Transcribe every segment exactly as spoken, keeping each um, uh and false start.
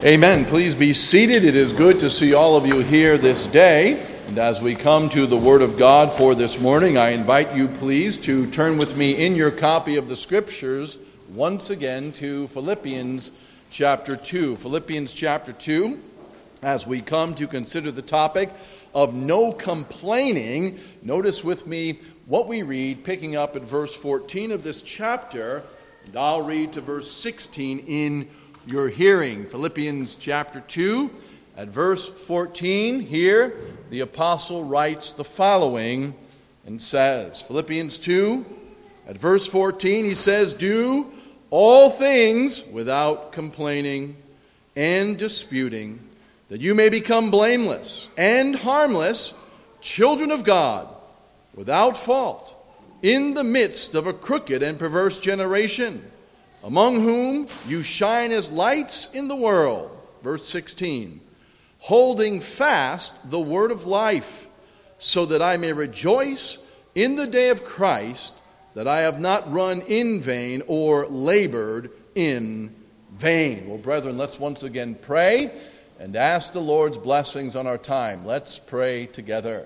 Amen. Please be seated. It is good to see all of you here this day. And as we come to the Word of God for this morning, I invite you, please, to turn with me in your copy of the Scriptures once again to Philippians chapter two. Philippians chapter two, as we come to consider the topic of no complaining. Notice with me what we read, picking up at verse fourteen of this chapter, and I'll read to verse sixteen in your hearing. Philippians chapter two, at verse fourteen, here the apostle writes the following and says, Philippians two, at verse fourteen, he says, "Do all things without complaining and disputing, that you may become blameless and harmless, children of God, without fault, in the midst of a crooked and perverse generation, among whom you shine as lights in the world." Verse sixteen, "Holding fast the word of life, so that I may rejoice in the day of Christ, that I have not run in vain or labored in vain." Well, brethren, let's once again pray and ask the Lord's blessings on our time. Let's pray together.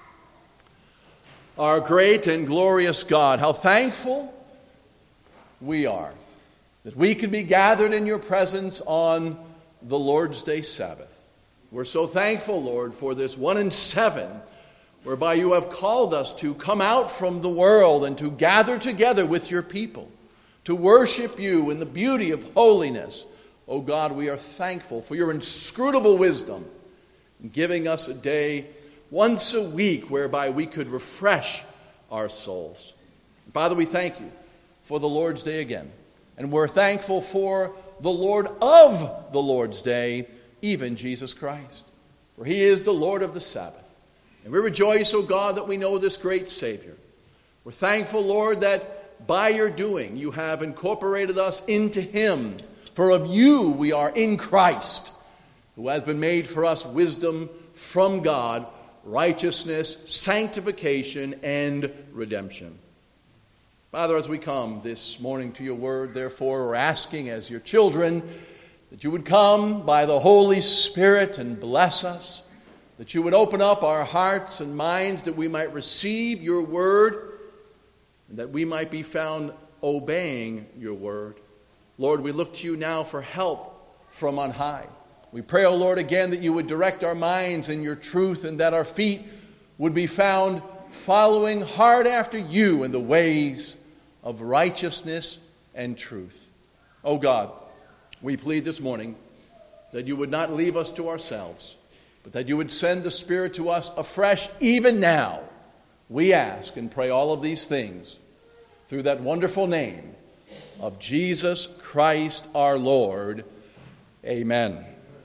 Our great and glorious God, how thankful we are that we can be gathered in your presence on the Lord's Day Sabbath. We're so thankful, Lord, for this one in seven, whereby you have called us to come out from the world and to gather together with your people, to worship you in the beauty of holiness. Oh God, we are thankful for your inscrutable wisdom in giving us a day once a week whereby we could refresh our souls. Father, we thank you for the Lord's Day again. And we're thankful for the Lord of the Lord's Day, even Jesus Christ. For he is the Lord of the Sabbath. And we rejoice, O God, that we know this great Savior. We're thankful, Lord, that by your doing you have incorporated us into him. For of you we are in Christ, who has been made for us wisdom from God, righteousness, sanctification, and redemption. Father, as we come this morning to your word, therefore, we're asking as your children that you would come by the Holy Spirit and bless us, that you would open up our hearts and minds that we might receive your word, and that we might be found obeying your word. Lord, we look to you now for help from on high. We pray, O Lord, again that you would direct our minds in your truth, and that our feet would be found following hard after you in the ways of righteousness and truth. Oh God, we plead this morning that you would not leave us to ourselves, but that you would send the Spirit to us afresh even now. We ask and pray all of these things through that wonderful name of Jesus Christ our Lord. Amen.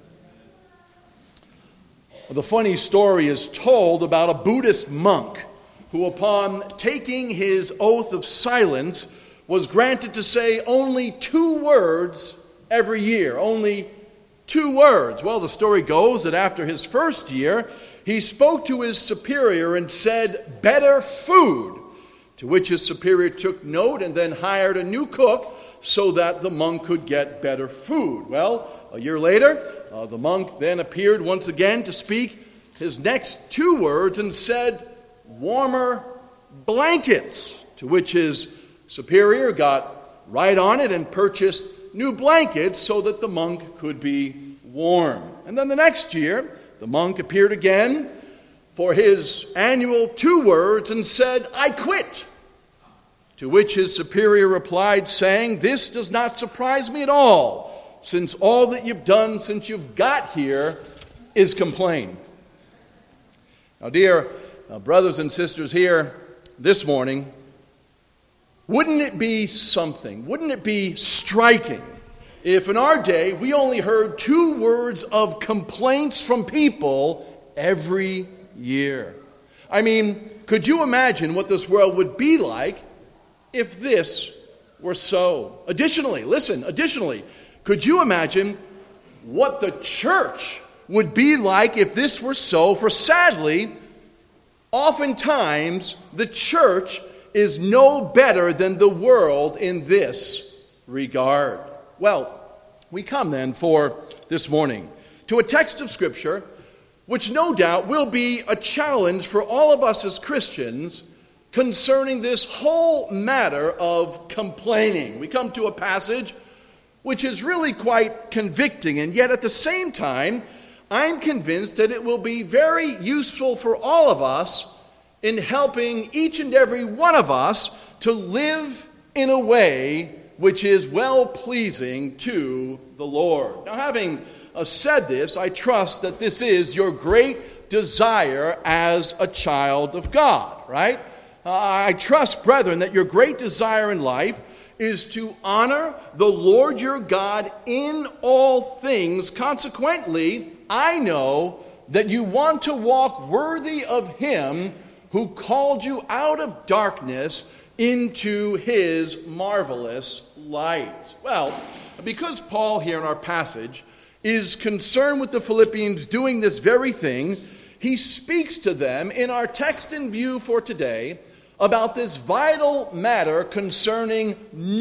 The funny story is told about a Buddhist monk who, upon taking his oath of silence, was granted to say only two words every year. Only two words. Well, the story goes that after his first year, he spoke to his superior and said, "Better food," to which his superior took note and then hired a new cook so that the monk could get better food. Well, a year later, uh, the monk then appeared once again to speak his next two words and said, "Warmer blankets," to which his superior got right on it and purchased new blankets so that the monk could be warm. And then the next year, the monk appeared again for his annual two words and said, "I quit," to which his superior replied saying, "This does not surprise me at all, since all that you've done since you've got here is complain." Now, dear uh, brothers and sisters here this morning, wouldn't it be something, wouldn't it be striking if in our day we only heard two words of complaints from people every year? I mean, could you imagine what this world would be like if this were so? Additionally, listen, additionally, could you imagine what the church would be like if this were so? For sadly, oftentimes the church is no better than the world in this regard. Well, we come then for this morning to a text of Scripture which no doubt will be a challenge for all of us as Christians concerning this whole matter of complaining. We come to a passage which is really quite convicting, and yet at the same time, I'm convinced that it will be very useful for all of us in helping each and every one of us to live in a way which is well-pleasing to the Lord. Now, having uh, said this, I trust that this is your great desire as a child of God, right? Uh, I trust, brethren, that your great desire in life is to honor the Lord your God in all things. Consequently, I know that you want to walk worthy of Him who called you out of darkness into His marvelous light. Well, because Paul here in our passage is concerned with the Philippians doing this very thing, he speaks to them in our text in view for today about this vital matter concerning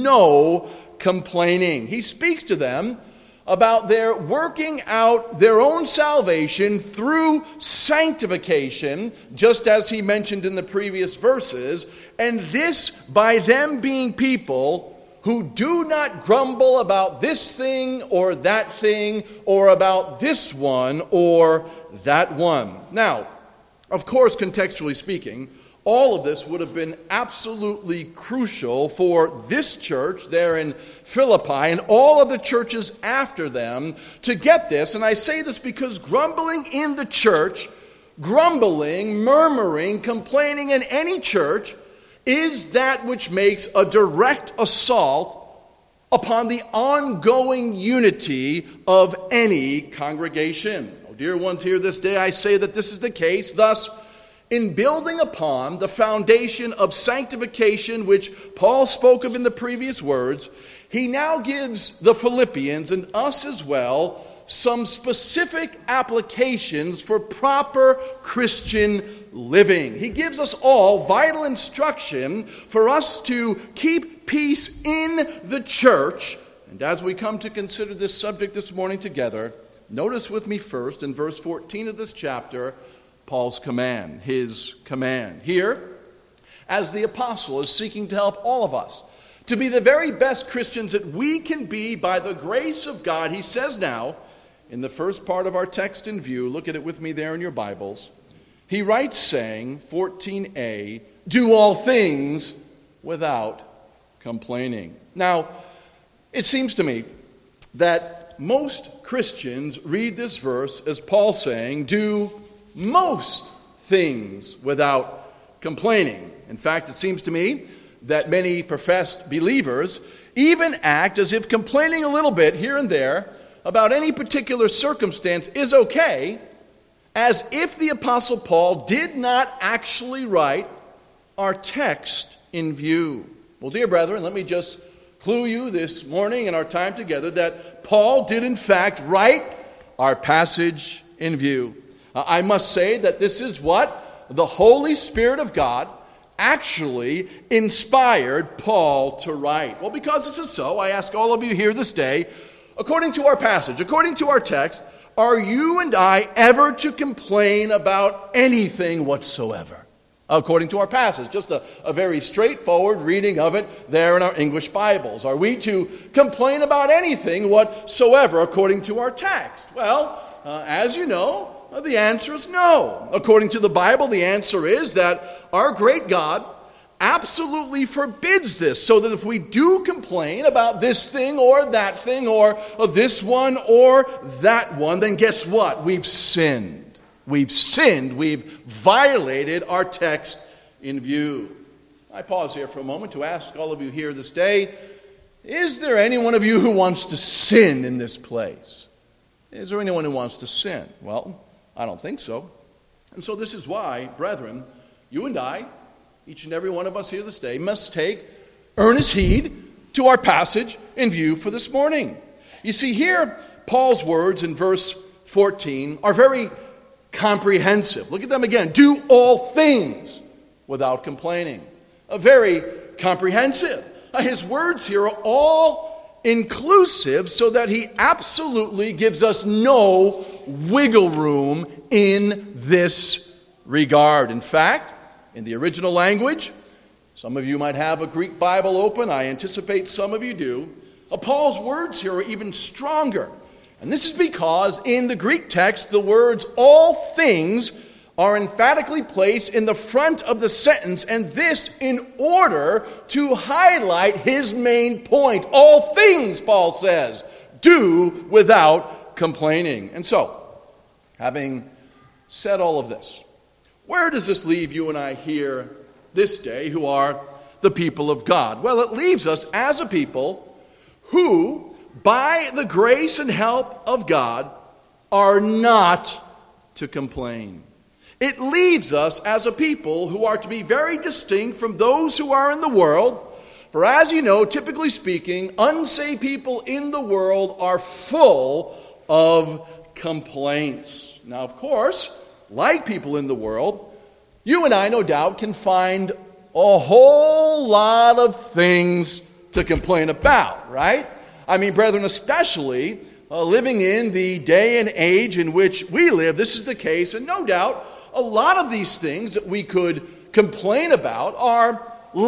no complaining. He speaks to them about their working out their own salvation through sanctification, just as he mentioned in the previous verses, and this by them being people who do not grumble about this thing or that thing or about this one or that one. Now, of course, contextually speaking, all of this would have been absolutely crucial for this church there in Philippi and all of the churches after them to get this. And I say this because grumbling in the church, grumbling, murmuring, complaining in any church is that which makes a direct assault upon the ongoing unity of any congregation. Oh, dear ones here this day, I say that this is the case. Thus, in building upon the foundation of sanctification, which Paul spoke of in the previous words, he now gives the Philippians and us as well some specific applications for proper Christian living. He gives us all vital instruction for us to keep peace in the church. And as we come to consider this subject this morning together, notice with me first in verse fourteen of this chapter, Paul's command, his command. Here, as the apostle is seeking to help all of us to be the very best Christians that we can be by the grace of God, he says now, in the first part of our text in view, look at it with me there in your Bibles, he writes saying, fourteen a, do all things without complaining. Now, it seems to me that most Christians read this verse as Paul saying, do most things without complaining. In fact, it seems to me that many professed believers even act as if complaining a little bit here and there about any particular circumstance is okay, as if the Apostle Paul did not actually write our text in view. Well, dear brethren, let me just clue you this morning in our time together that Paul did in fact write our passage in view. Uh, I must say that this is what the Holy Spirit of God actually inspired Paul to write. Well, because this is so, I ask all of you here this day, according to our passage, according to our text, are you and I ever to complain about anything whatsoever? According to our passage, just a, a very straightforward reading of it there in our English Bibles. Are we to complain about anything whatsoever according to our text? Well, uh, as you know, the answer is no. According to the Bible, the answer is that our great God absolutely forbids this, so that if we do complain about this thing or that thing or this one or that one, then guess what? We've sinned. We've sinned. We've violated our text in view. I pause here for a moment to ask all of you here this day, is there any one of you who wants to sin in this place? Is there anyone who wants to sin? Well, I don't think so. And so this is why, brethren, you and I, each and every one of us here this day, must take earnest heed to our passage in view for this morning. You see, here, Paul's words in verse fourteen are very comprehensive. Look at them again. Do all things without complaining. A very comprehensive. His words here are all inclusive so that he absolutely gives us no wiggle room in this regard. In fact, in the original language, some of you might have a Greek Bible open. I anticipate some of you do. Uh, Paul's words here are even stronger. And this is because in the Greek text, the words all things are emphatically placed in the front of the sentence, and this in order to highlight his main point. All things, Paul says, do without complaining. And so, having said all of this, where does this leave you and I here this day who are the people of God? Well, it leaves us as a people who, by the grace and help of God, are not to complain. It leaves us as a people who are to be very distinct from those who are in the world. For as you know, typically speaking, unsaved people in the world are full of complaints. Now, of course, like people in the world, you and I, no doubt, can find a whole lot of things to complain about, right? I mean, brethren, especially uh, living in the day and age in which we live, this is the case, and no doubt, a lot of these things that we could complain about are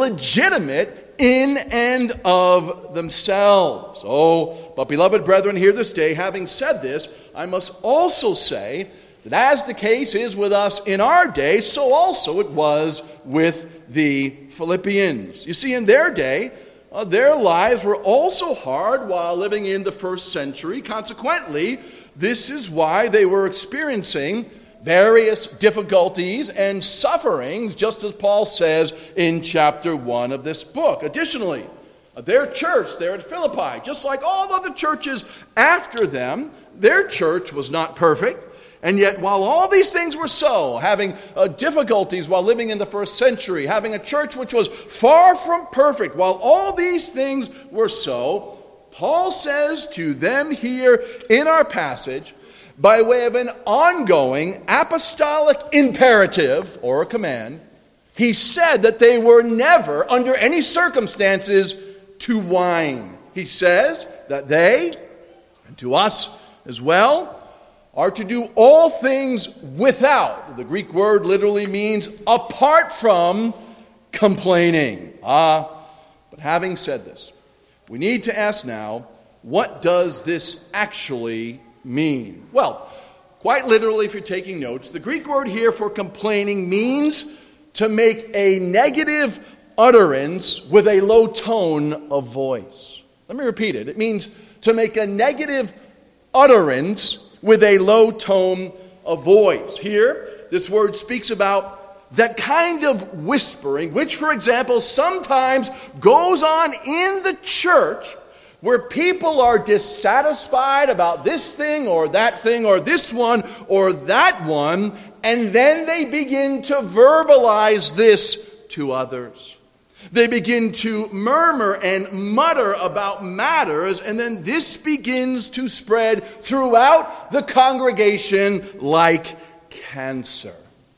legitimate in and of themselves. Oh, but beloved brethren, here this day, having said this, I must also say that as the case is with us in our day, so also it was with the Philippians. You see, in their day, uh, their lives were also hard while living in the first century. Consequently, this is why they were experiencing various difficulties and sufferings, just as Paul says in chapter one of this book. Additionally, their church there at Philippi, just like all other churches after them, their church was not perfect. And yet, while all these things were so, having uh, difficulties while living in the first century, having a church which was far from perfect, while all these things were so, Paul says to them here in our passage, by way of an ongoing apostolic imperative or a command, he said that they were never, under any circumstances, to whine. He says that they, and to us as well, are to do all things without. The Greek word literally means apart from complaining. Ah, but having said this, we need to ask now, what does this actually mean? Well, quite literally, if you're taking notes, the Greek word here for complaining means to make a negative utterance with a low tone of voice. Let me repeat it. It means to make a negative utterance with a low tone of voice. Here, this word speaks about that kind of whispering, which, for example, sometimes goes on in the church where people are dissatisfied about this thing or that thing or this one or that one, and then they begin to verbalize this to others. They begin to murmur and mutter about matters, and then this begins to spread throughout the congregation like cancer.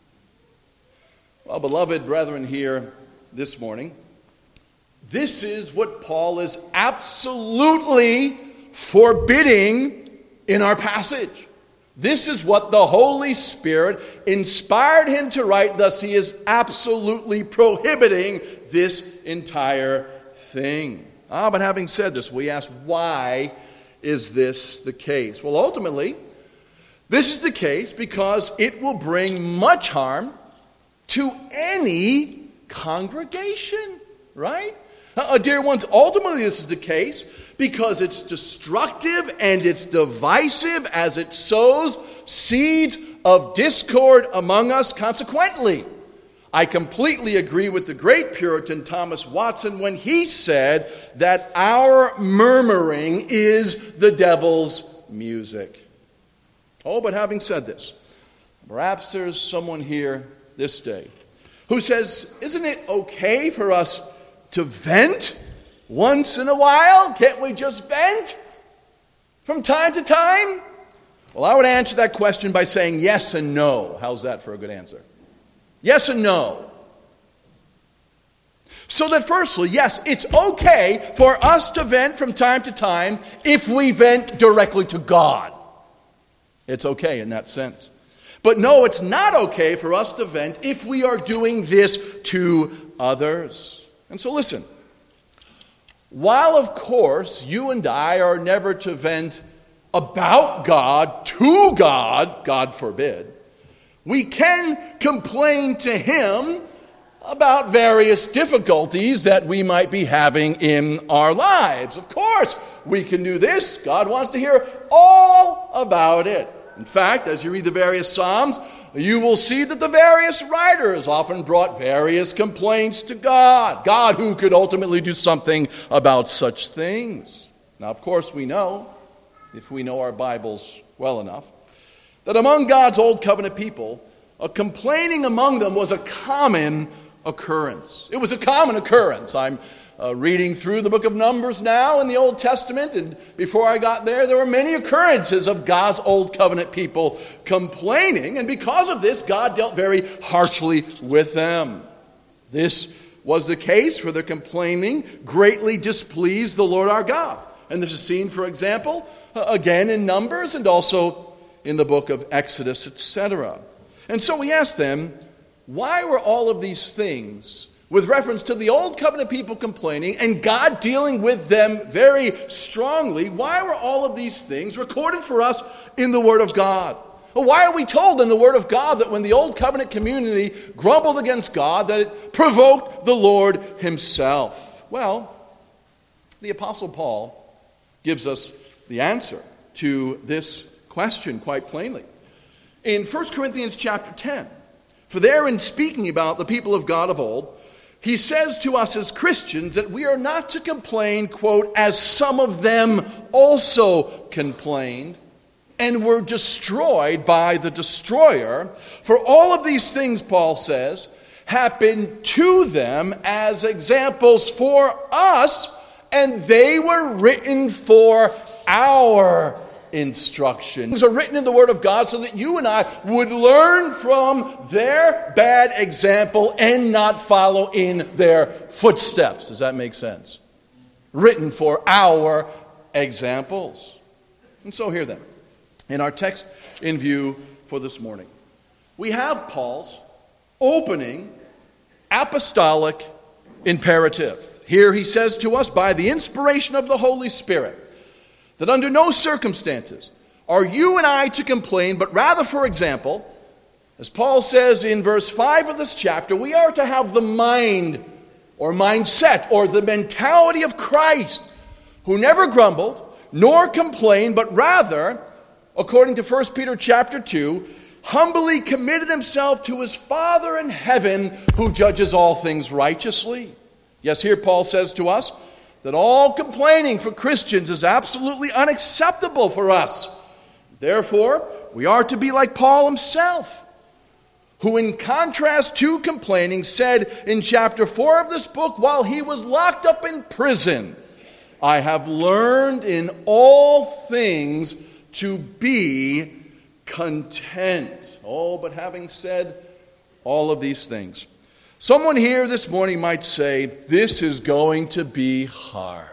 Well, beloved brethren here this morning, this is what Paul is absolutely forbidding in our passage. This is what the Holy Spirit inspired him to write. Thus, he is absolutely prohibiting this entire thing. Ah, but having said this, we ask, why is this the case? Well, ultimately, this is the case because it will bring much harm to any congregation, right? Uh, dear ones, ultimately this is the case because it's destructive and it's divisive as it sows seeds of discord among us. Consequently, I completely agree with the great Puritan Thomas Watson when he said that our murmuring is the devil's music. Oh, but having said this, perhaps there's someone here this day who says, isn't it okay for us to vent once in a while? Can't we just vent from time to time? Well, I would answer that question by saying yes and no. How's that for a good answer? Yes and no. So that firstly, yes, it's okay for us to vent from time to time if we vent directly to God. It's okay in that sense. But no, it's not okay for us to vent if we are doing this to others. And so listen, while of course you and I are never to vent about God to God, God forbid, we can complain to Him about various difficulties that we might be having in our lives. Of course, we can do this. God wants to hear all about it. In fact, as you read the various Psalms, you will see that the various writers often brought various complaints to God. God who could ultimately do something about such things. Now, of course, we know, if we know our Bibles well enough, that among God's Old Covenant people, a complaining among them was a common occurrence. It was a common occurrence. I'm uh, reading through the book of Numbers now in the Old Testament, and before I got there, there were many occurrences of God's Old Covenant people complaining, and because of this, God dealt very harshly with them. This was the case, for their complaining greatly displeased the Lord our God. And this is seen, for example, uh, again in Numbers and also in the book of Exodus, et cetera. And so we ask them, why were all of these things, with reference to the Old Covenant people complaining and God dealing with them very strongly, why were all of these things recorded for us in the Word of God? Well, why are we told in the Word of God that when the Old Covenant community grumbled against God, that it provoked the Lord Himself? Well, the Apostle Paul gives us the answer to this question quite plainly. In First Corinthians chapter ten, for there in speaking about the people of God of old, he says to us as Christians that we are not to complain, quote, as some of them also complained and were destroyed by the destroyer. For all of these things, Paul says, happened to them as examples for us, and they were written for our instruction. These are written in the Word of God so that you and I would learn from their bad example and not follow in their footsteps. Does that make sense? Written for our examples. And so here then, in our text in view for this morning, we have Paul's opening apostolic imperative. Here he says to us, by the inspiration of the Holy Spirit, that under no circumstances are you and I to complain, but rather, for example, as Paul says in verse five of this chapter, we are to have the mind or mindset or the mentality of Christ, who never grumbled nor complained, but rather, according to First Peter chapter two, humbly committed himself to his Father in heaven, who judges all things righteously. Yes, here Paul says to us that all complaining for Christians is absolutely unacceptable for us. Therefore, we are to be like Paul himself, who in contrast to complaining said in chapter four of this book, while he was locked up in prison, I have learned in all things to be content. Oh, but having said all of these things, someone here this morning might say, this is going to be hard.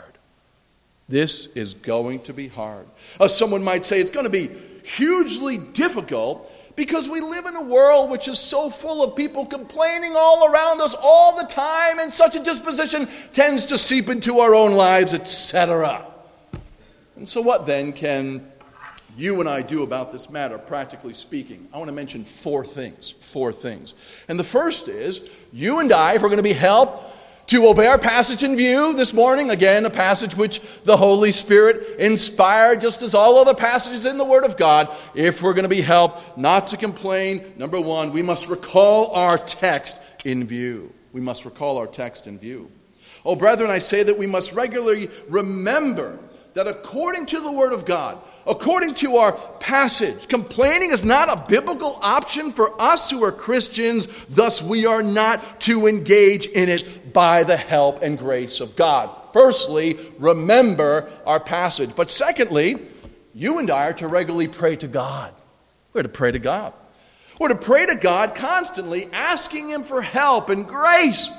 This is going to be hard. Uh, someone might say it's going to be hugely difficult because we live in a world which is so full of people complaining all around us all the time, and such a disposition tends to seep into our own lives, et cetera. And so what then can you and I do about this matter, practically speaking? I want to mention four things. Four things. And the first is, you and I, if we're going to be helped to obey our passage in view this morning, again, a passage which the Holy Spirit inspired, just as all other passages in the Word of God, if we're going to be helped not to complain, number one, we must recall our text in view. We must recall our text in view. Oh, brethren, I say that we must regularly remember that according to the Word of God, according to our passage, complaining is not a biblical option for us who are Christians. Thus, we are not to engage in it by the help and grace of God. Firstly, remember our passage. But secondly, you and I are to regularly pray to God. We're to pray to God. We're to pray to God constantly, asking Him for help and grace.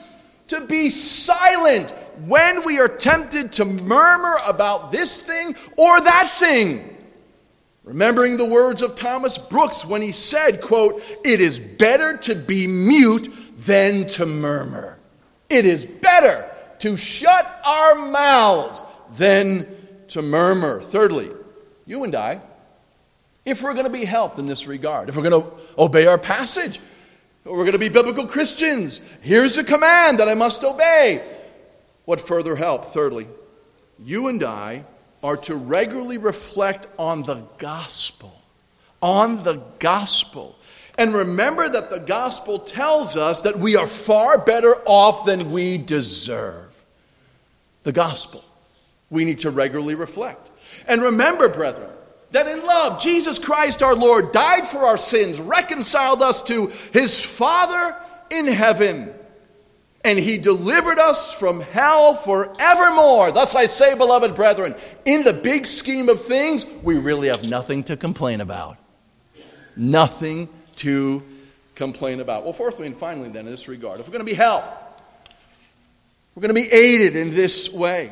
to be silent when we are tempted to murmur about this thing or that thing. Remembering the words of Thomas Brooks when he said, quote, "It is better to be mute than to murmur. It is better to shut our mouths than to murmur." Thirdly, you and I, if we're going to be helped in this regard, if we're going to obey our passage, we're going to be biblical Christians, here's a command that I must obey. What further help? Thirdly, you and I are to regularly reflect on the gospel. On the gospel. And remember that the gospel tells us that we are far better off than we deserve. The gospel. We need to regularly reflect. And remember, brethren, that in love, Jesus Christ our Lord died for our sins, reconciled us to his Father in heaven, and he delivered us from hell forevermore. Thus I say, beloved brethren, in the big scheme of things, we really have nothing to complain about. Nothing to complain about. Well, fourthly and finally then, in this regard, if we're going to be helped, we're going to be aided in this way,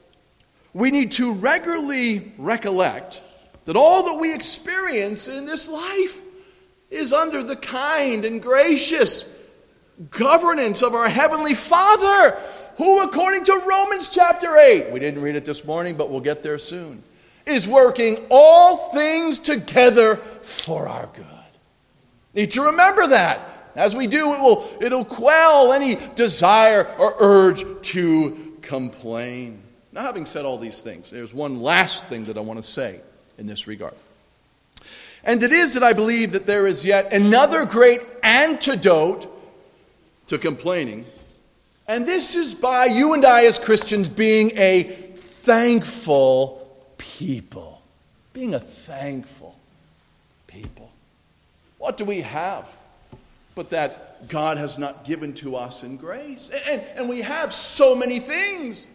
we need to regularly recollect that all that we experience in this life is under the kind and gracious governance of our Heavenly Father, who, according to Romans chapter eight, we didn't read it this morning, but we'll get there soon, is working all things together for our good. Need to remember that. As we do, it will, it'll quell any desire or urge to complain. Now, having said all these things, there's one last thing that I want to say in this regard. And it is that I believe that there is yet another great antidote to complaining. And this is by you and I as Christians being a thankful people. Being a thankful people. What do we have but that God has not given to us in grace? And, and we have so many things.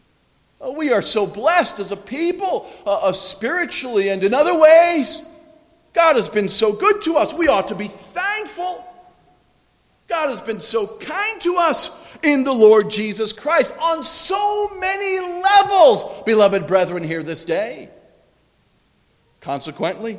We are so blessed as a people, uh, uh, spiritually and in other ways. God has been so good to us. We ought to be thankful. God has been so kind to us in the Lord Jesus Christ on so many levels, beloved brethren, here this day. Consequently,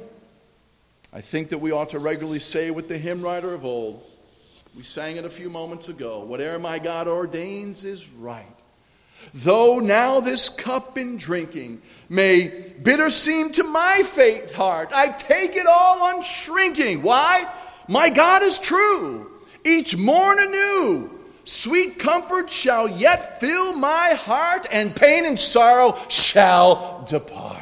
I think that we ought to regularly say with the hymn writer of old, we sang it a few moments ago, "Whate'er my God ordains is right. Though now this cup in drinking may bitter seem to my faint heart, I take it all unshrinking." Why? My God is true. Each morn anew, sweet comfort shall yet fill my heart, and pain and sorrow shall depart.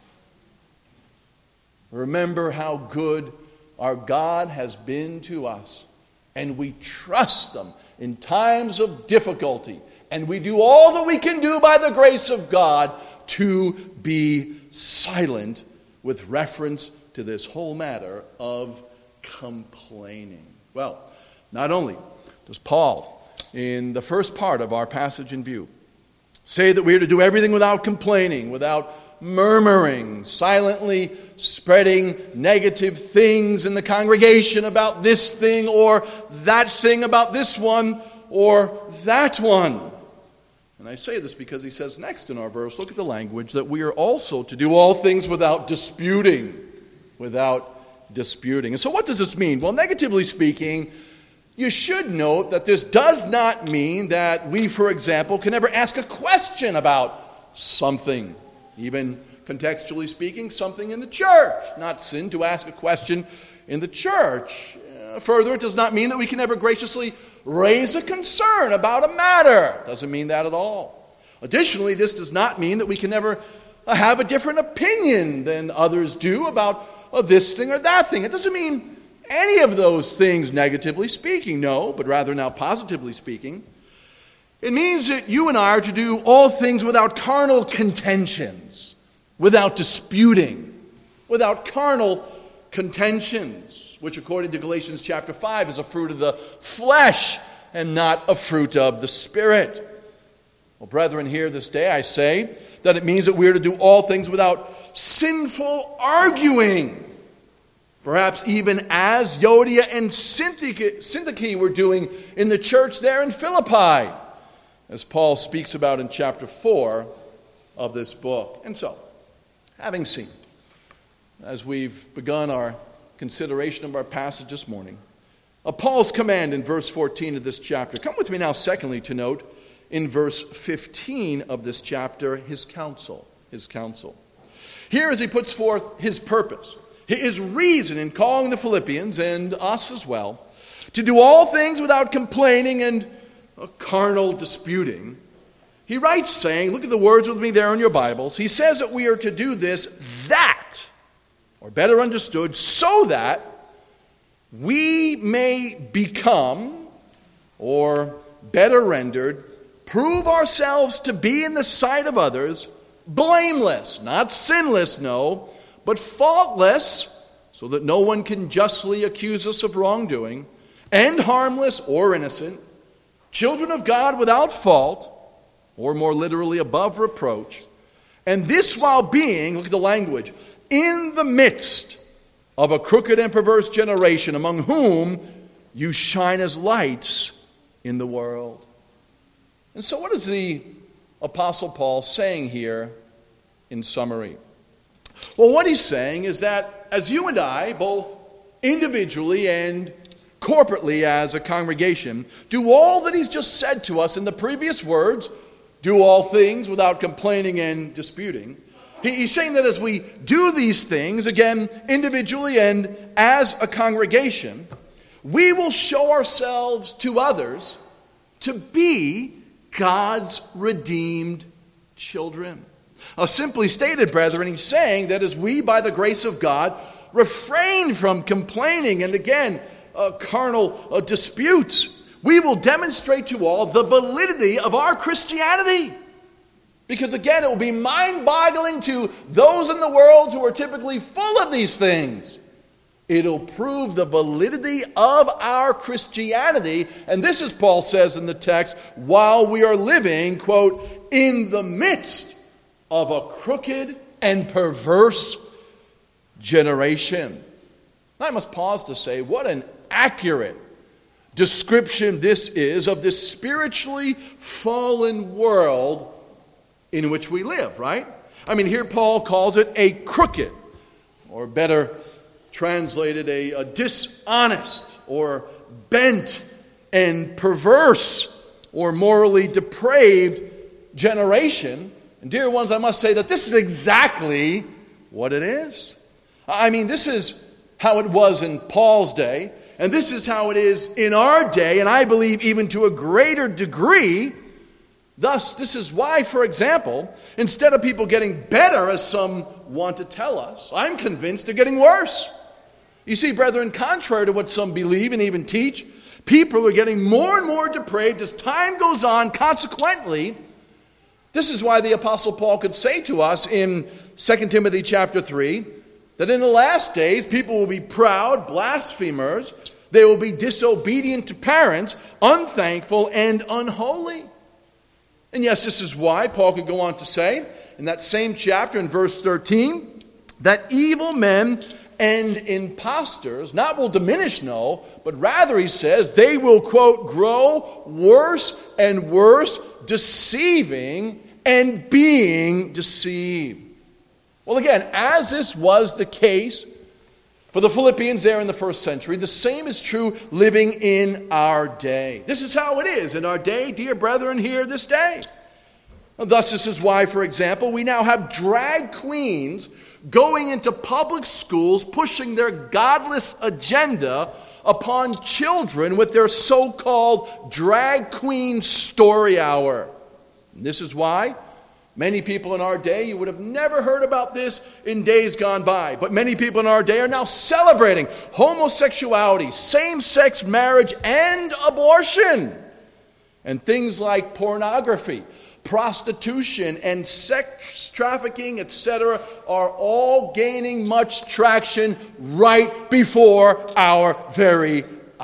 Remember how good our God has been to us, and we trust Him in times of difficulty, and we do all that we can do by the grace of God to be silent with reference to this whole matter of complaining. Well, not only does Paul, in the first part of our passage in view, say that we are to do everything without complaining, without murmuring, silently spreading negative things in the congregation about this thing or that thing about this one or that one. And I say this because he says next in our verse, look at the language, that we are also to do all things without disputing. Without disputing. And so what does this mean? Well, negatively speaking, you should note that this does not mean that we, for example, can never ask a question about something. Even contextually speaking, something in the church. Not sin to ask a question in the church. Uh, further, it does not mean that we can never graciously raise a concern about a matter. Doesn't mean that at all. Additionally, this does not mean that we can never uh, have a different opinion than others do about uh, this thing or that thing. It doesn't mean any of those things negatively speaking, no, but rather now positively speaking. It means that you and I are to do all things without carnal contentions, without disputing, without carnal contentions, which according to Galatians chapter five is a fruit of the flesh and not a fruit of the Spirit. Well, brethren, here this day I say that it means that we are to do all things without sinful arguing. Perhaps even as Euodia and Syntyche were doing in the church there in Philippi. as Paul speaks about in chapter four of this book. And so, having seen, as we've begun our consideration of our passage this morning, of Paul's command in verse fourteen of this chapter, come with me now, secondly, to note in verse fifteen of this chapter, his counsel. His counsel. Here, as he puts forth his purpose, his reason in calling the Philippians, and us as well, to do all things without complaining and uh, carnal disputing, he writes saying, look at the words with me there in your Bibles, he says that we are to do this that, or better understood, so that we may become, or better rendered, prove ourselves to be in the sight of others blameless, not sinless, no, but faultless, so that no one can justly accuse us of wrongdoing, and harmless or innocent, children of God without fault, or more literally above reproach, and this while being, look at the language, in the midst of a crooked and perverse generation, among whom you shine as lights in the world. And so what is the Apostle Paul saying here in summary? Well, what he's saying is that as you and I, both individually and corporately as a congregation, do all that he's just said to us in the previous words, do all things without complaining and disputing. He's saying that as we do these things, again, individually and as a congregation, we will show ourselves to others to be God's redeemed children. Uh, simply stated, brethren, he's saying that as we, by the grace of God, refrain from complaining and, again, uh, carnal uh, disputes, we will demonstrate to all the validity of our Christianity. Because, again, it will be mind-boggling to those in the world who are typically full of these things. It'll prove the validity of our Christianity. And this, as Paul says in the text, while we are living, quote, in the midst of a crooked and perverse generation. I must pause to say, what an accurate description this is of this spiritually fallen world in which we live, right? I mean, here Paul calls it a crooked, or better translated, a, a dishonest, or bent and perverse, or morally depraved generation. And dear ones, I must say that this is exactly what it is. I mean, this is how it was in Paul's day, and this is how it is in our day, and I believe even to a greater degree. Thus, this is why, for example, instead of people getting better, as some want to tell us, I'm convinced they're getting worse. You see, brethren, contrary to what some believe and even teach, people are getting more and more depraved as time goes on. Consequently, this is why the Apostle Paul could say to us in Second Timothy chapter three, that in the last days people will be proud, blasphemers, they will be disobedient to parents, unthankful, and unholy. And yes, this is why Paul could go on to say, in that same chapter in verse thirteen, that evil men and impostors not will diminish, no, but rather, he says, they will, quote, grow worse and worse, deceiving and being deceived. Well, again, as this was the case for the Philippians there in the first century, the same is true living in our day. This is how it is in our day, dear brethren, here this day. Thus, this is why, for example, we now have drag queens going into public schools pushing their godless agenda upon children with their so-called drag queen story hour. And this is why many people in our day, you would have never heard about this in days gone by, but many people in our day are now celebrating homosexuality, same-sex marriage, and abortion. And things like pornography, prostitution, and sex trafficking, et cetera, are all gaining much traction right before our very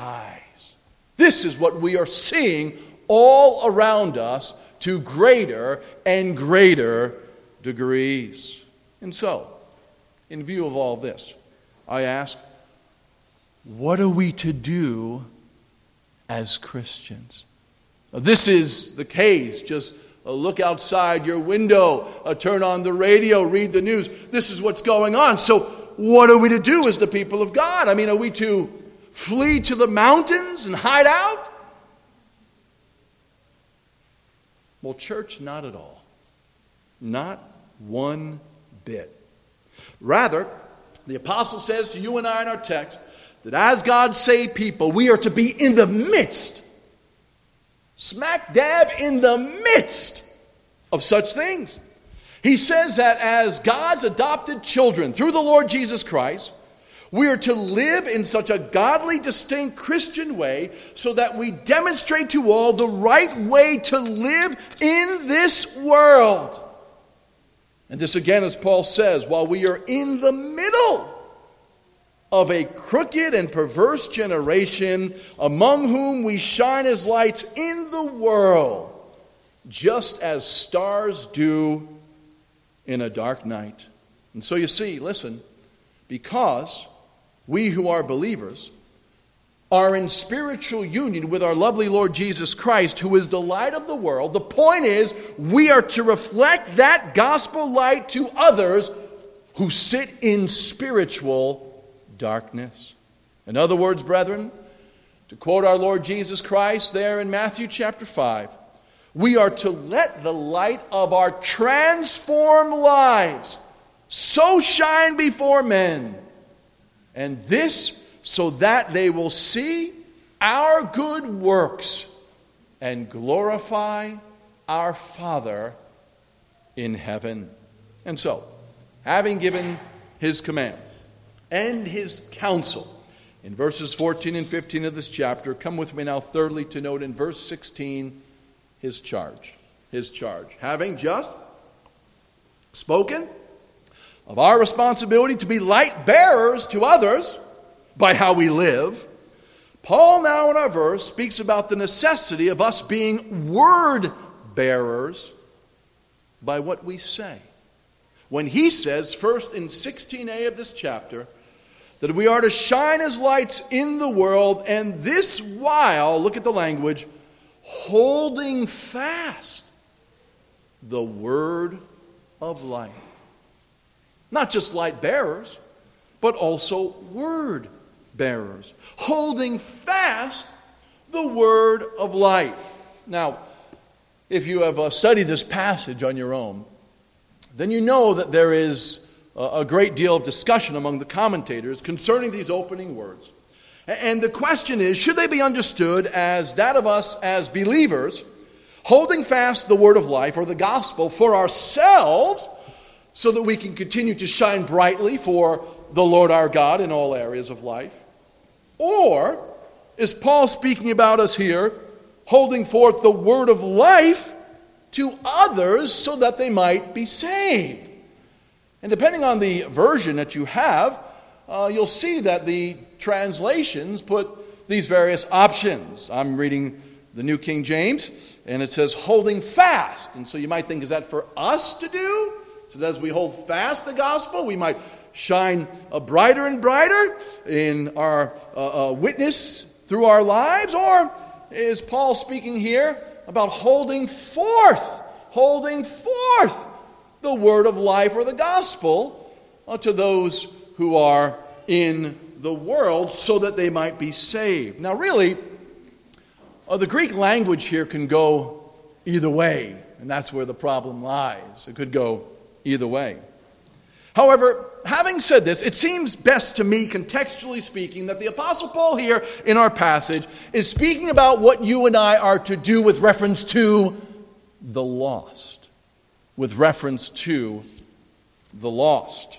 eyes. This is what we are seeing all around us to greater and greater degrees. And so, in view of all this, I ask, what are we to do as Christians? This is the case. Just uh, look outside your window, uh, turn on the radio, read the news. This is what's going on. So what are we to do as the people of God? I mean, are we to flee to the mountains and hide out? Well, church, not at all. Not one bit. Rather, the apostle says to you and I in our text that as God's saved people, we are to be in the midst, smack dab in the midst of such things. He says that as God's adopted children through the Lord Jesus Christ, we are to live in such a godly, distinct Christian way so that we demonstrate to all the right way to live in this world. And this again, as Paul says, while we are in the middle of a crooked and perverse generation, among whom we shine as lights in the world, just as stars do in a dark night. And so you see, listen, because we who are believers are in spiritual union with our lovely Lord Jesus Christ, who is the light of the world, the point is we are to reflect that gospel light to others who sit in spiritual darkness. In other words, brethren, to quote our Lord Jesus Christ there in Matthew chapter five, we are to let the light of our transformed lives so shine before men, and this so that they will see our good works and glorify our Father in heaven. And so, having given his command and his counsel in verses fourteen and fifteen of this chapter, come with me now thirdly to note in verse sixteen his charge. His charge. Having just spoken of our responsibility to be light bearers to others by how we live, Paul now in our verse speaks about the necessity of us being word bearers by what we say. When he says, first in sixteen a of this chapter, that we are to shine as lights in the world, and this while, look at the language, holding fast the word of life. Not just light bearers, but also word bearers. Holding fast the word of life. Now, if you have uh, studied this passage on your own, then you know that there is a, a great deal of discussion among the commentators concerning these opening words. And the question is, should they be understood as that of us as believers, holding fast the word of life or the gospel for ourselves, so that we can continue to shine brightly for the Lord our God in all areas of life? Or is Paul speaking about us here, holding forth the word of life to others so that they might be saved? And depending on the version that you have, uh, you'll see that the translations put these various options. I'm reading the New King James, and it says holding fast. And so you might think, is that for us to do? So that as we hold fast the gospel, we might shine uh, brighter and brighter in our uh, uh, witness through our lives? Or is Paul speaking here about holding forth, holding forth the word of life or the gospel uh, to those who are in the world so that they might be saved? Now really, uh, the Greek language here can go either way, and that's where the problem lies. It could go either way. However, having said this, it seems best to me, contextually speaking, that the Apostle Paul here in our passage is speaking about what you and I are to do with reference to the lost. With reference to the lost.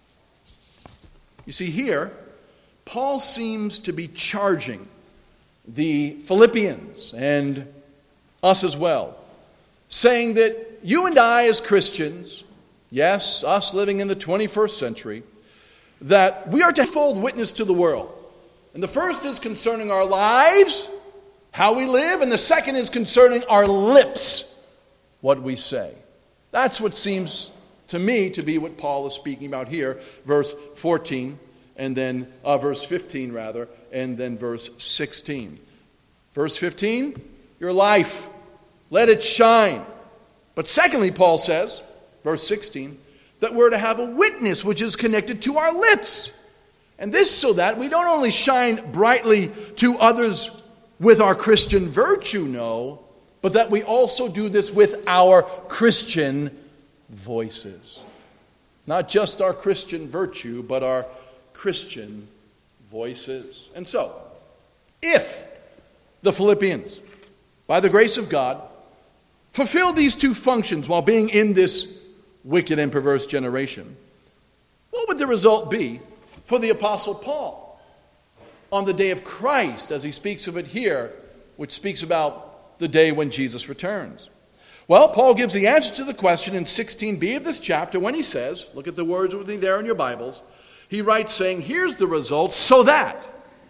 You see, here, Paul seems to be charging the Philippians and us as well, saying that you and I as Christians, yes, us living in the twenty-first century, that we are to fold witness to the world. And the first is concerning our lives, how we live, and the second is concerning our lips, what we say. That's what seems to me to be what Paul is speaking about here, verse fourteen, and then uh, verse fifteen rather, and then verse sixteen. Verse fifteen, your life. Let it shine. But secondly, Paul says, verse sixteen, that we're to have a witness which is connected to our lips. And this so that we don't only shine brightly to others with our Christian virtue, no, but that we also do this with our Christian voices. Not just our Christian virtue, but our Christian voices. And so, if the Philippians, by the grace of God, fulfill these two functions while being in this wicked and perverse generation, what would the result be for the Apostle Paul on the day of Christ, as he speaks of it here, which speaks about the day when Jesus returns? Well, Paul gives the answer to the question in sixteen b of this chapter when he says, look at the words with me there in your Bibles, he writes saying, here's the result, so that,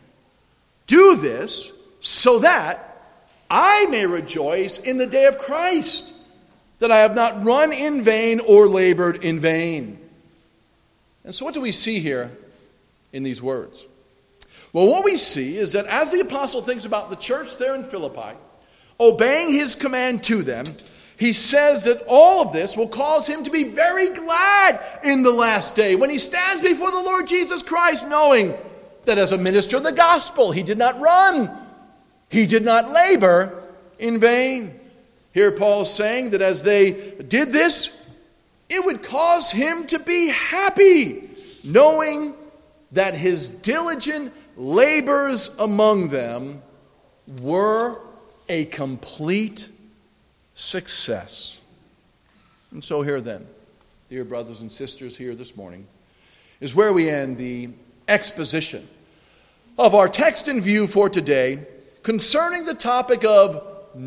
do this, so that I may rejoice in the day of Christ, that I have not run in vain or labored in vain. And so what do we see here in these words? Well, what we see is that as the apostle thinks about the church there in Philippi, obeying his command to them, he says that all of this will cause him to be very glad in the last day when he stands before the Lord Jesus Christ, knowing that as a minister of the gospel, he did not run, he did not labor in vain. Here Paul is saying that as they did this, it would cause him to be happy, knowing that his diligent labors among them were a complete success. And so here then, dear brothers and sisters here this morning, is where we end the exposition of our text in view for today concerning the topic of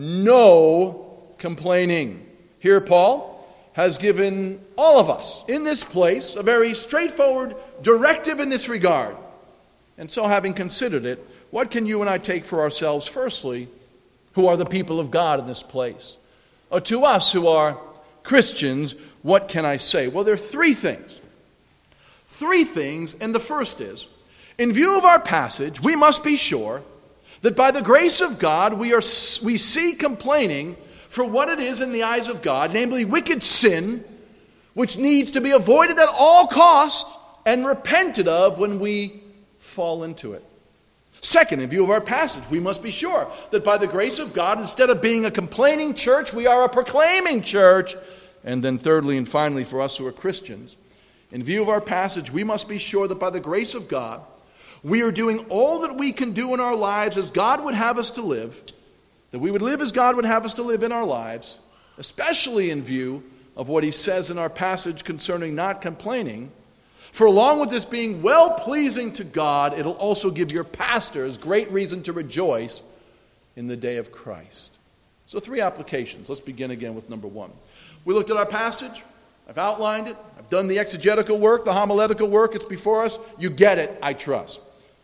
no complaining. Here Paul has given all of us in this place a very straightforward directive in this regard. And so having considered it, what can you and I take for ourselves firstly, who are the people of God in this place? Or to us who are Christians, what can I say? Well, there are three things. Three things, and the first is, in view of our passage, we must be sure that by the grace of God, we are we see complaining for what it is in the eyes of God, namely wicked sin, which needs to be avoided at all cost and repented of when we fall into it. Second, in view of our passage, we must be sure that by the grace of God, instead of being a complaining church, we are a proclaiming church. And then thirdly and finally, for us who are Christians, in view of our passage, we must be sure that by the grace of God, we are doing all that we can do in our lives as God would have us to live, that we would live as God would have us to live in our lives, especially in view of what he says in our passage concerning not complaining. For along with this being well-pleasing to God, it'll also give your pastors great reason to rejoice in the day of Christ. So three applications. Let's begin again with number one. We looked at our passage. I've outlined it. I've done the exegetical work, the homiletical work. It's before us. You get it, I trust.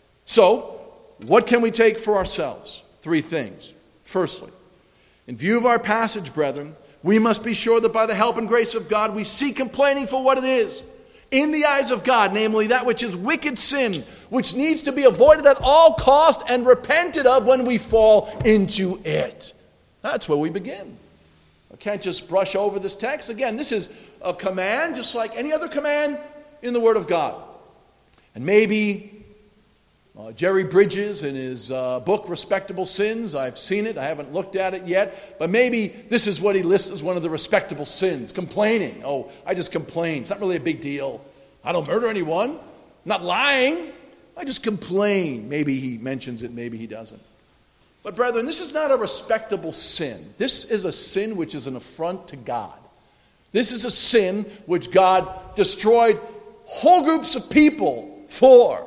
So, what can we take for ourselves? Three things. Firstly, in view of our passage, brethren, we must be sure that by the help and grace of God, we see complaining for what it is in the eyes of God, namely that which is wicked sin, which needs to be avoided at all cost and repented of when we fall into it. That's where we begin. I can't just brush over this text. Again, this is a command just like any other command in the Word of God. And maybe uh, Jerry Bridges in his uh, book, Respectable Sins, I've seen it, I haven't looked at it yet, but maybe this is what he lists as one of the respectable sins, complaining. Oh, I just complain. It's not really a big deal. I don't murder anyone. I'm not lying. I just complain. Maybe he mentions it, maybe he doesn't. But brethren, this is not a respectable sin. This is a sin which is an affront to God. This is a sin which God destroyed whole groups of people for.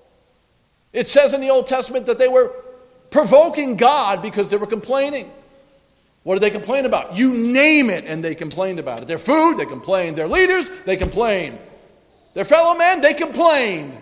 It says in the Old Testament that they were provoking God because they were complaining. What did they complain about? You name it, and they complained about it. Their food, they complained. Their leaders, they complained. Their fellow men, they complained.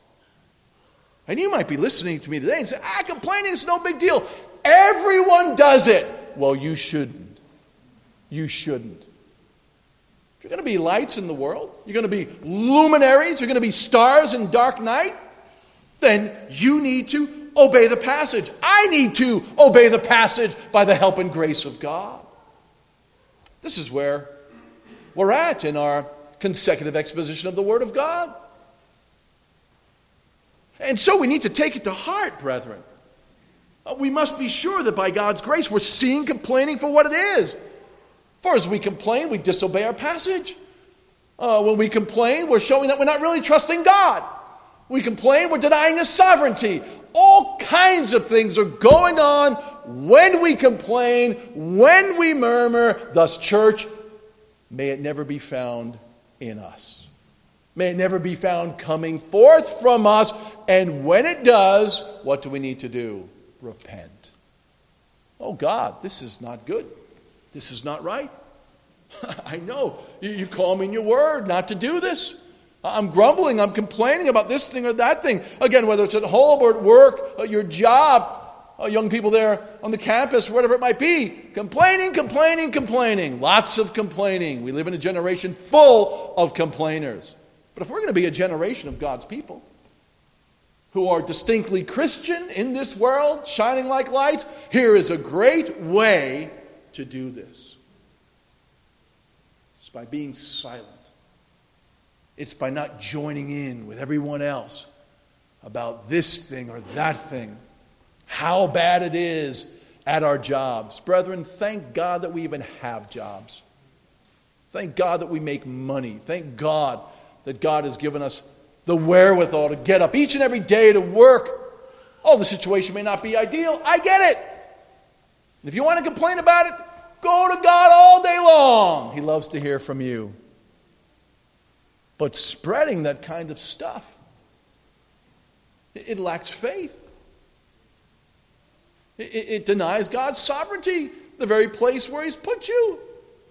And you might be listening to me today and say, ah, complaining is no big deal. Everyone does it. Well, you shouldn't. You shouldn't. If you're going to be lights in the world, you're going to be luminaries, you're going to be stars in dark night, then you need to obey the passage. I need to obey the passage by the help and grace of God. This is where we're at in our consecutive exposition of the Word of God. And so we need to take it to heart, brethren. We must be sure that by God's grace we're seeing complaining for what it is. For as we complain, we disobey our passage. Uh, when we complain, we're showing that we're not really trusting God. We complain, we're denying His sovereignty. All kinds of things are going on when we complain, when we murmur. Thus, church, may it never be found in us. May it never be found coming forth from us. And when it does, what do we need to do? Repent. Oh God, this is not good. This is not right. I know. You, you call me in your word not to do this. I'm grumbling. I'm complaining about this thing or that thing. Again, whether it's at home or at work, or your job, or young people there on the campus, whatever it might be. Complaining, complaining, complaining. Lots of complaining. We live in a generation full of complainers. But if we're going to be a generation of God's people who are distinctly Christian in this world, shining like lights, here is a great way to do this. It's by being silent. It's by not joining in with everyone else about this thing or that thing. How bad it is at our jobs. Brethren, thank God that we even have jobs. Thank God that we make money. Thank God that God has given us the wherewithal to get up each and every day to work. Oh, the situation may not be ideal. I get it. And if you want to complain about it, go to God all day long. He loves to hear from you. But spreading that kind of stuff, it, it lacks faith. It, it, it denies God's sovereignty, the very place where He's put you.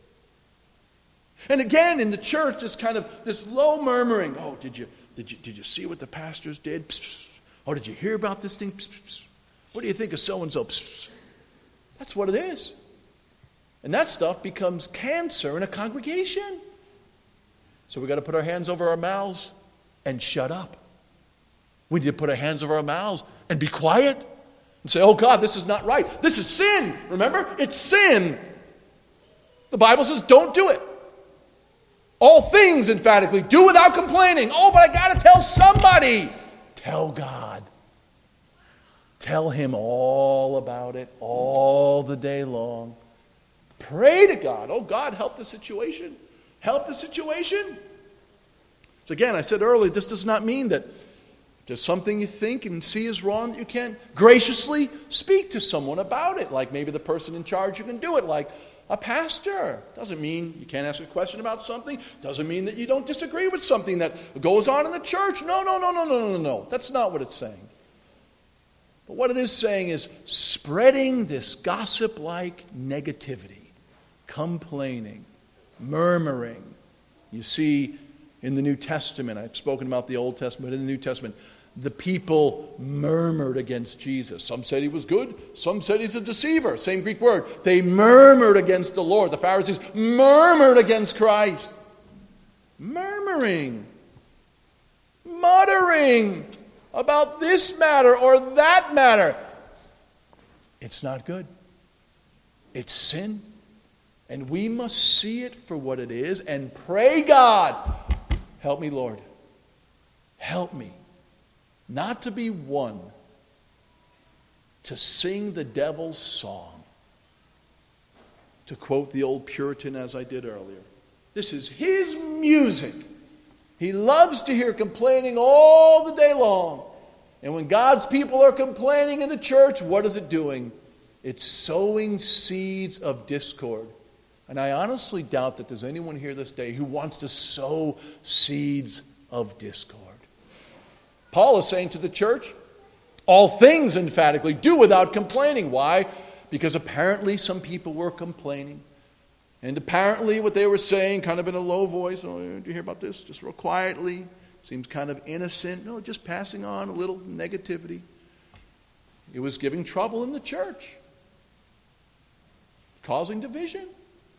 And again, in the church, there's kind of this low murmuring. Oh, did you did you did you see what the pastors did? Psst, psst. Oh, did you hear about this thing? Psst, psst. What do you think of so and so? That's what it is. And that stuff becomes cancer in a congregation. So we've got to put our hands over our mouths and shut up. We need to put our hands over our mouths and be quiet and say, oh God, this is not right. This is sin. Remember? It's sin. The Bible says don't do it. All things, emphatically, do without complaining. Oh, but I got to tell somebody. Tell God. Tell Him all about it all the day long. Pray to God. Oh, God, help the situation. Help the situation. So again, I said earlier, this does not mean that there's something you think and see is wrong that you can't graciously speak to someone about it. Like maybe the person in charge, you can do it. Like a pastor. Doesn't mean you can't ask a question about something. Doesn't mean that you don't disagree with something that goes on in the church. No, no, no, no, no, no, no. That's not what it's saying. But what it is saying is spreading this gossip-like negativity, complaining, murmuring. You see in the New Testament, I've spoken about the Old Testament, in the New Testament, the people murmured against Jesus. Some said He was good. Some said He's a deceiver. Same Greek word. They murmured against the Lord. The Pharisees murmured against Christ. Murmuring. Muttering about this matter or that matter. It's not good. It's sin. And we must see it for what it is and pray, God, help me, Lord. Help me not to be one to sing the devil's song. To quote the old Puritan as I did earlier. This is his music. He loves to hear complaining all the day long. And when God's people are complaining in the church, what is it doing? It's sowing seeds of discord. And I honestly doubt that there's anyone here this day who wants to sow seeds of discord. Paul is saying to the church, all things emphatically, do without complaining. Why? Because apparently some people were complaining. And apparently what they were saying, kind of in a low voice, oh, did you hear about this? Just real quietly. Seems kind of innocent. No, just passing on a little negativity. It was giving trouble in the church. Causing division.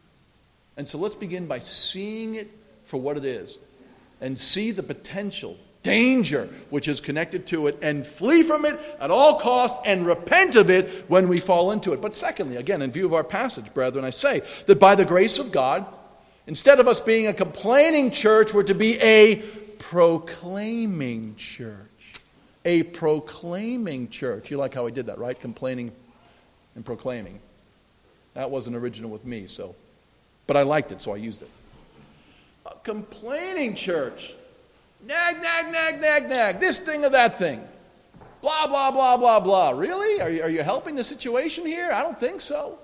And so let's begin by seeing it for what it is. And see the potential danger which is connected to it, and flee from it at all costs and repent of it when we fall into it. But secondly, again, in view of our passage, brethren, I say that by the grace of God, instead of us being a complaining church, we're to be a proclaiming church. A proclaiming church. You like how I did that, right? Complaining and proclaiming. That wasn't original with me, so, but I liked it, so I used it. A complaining church. Nag, nag, nag, nag, nag. This thing or that thing. Blah, blah, blah, blah, blah. Really? Are you, are you helping the situation here? I don't think so.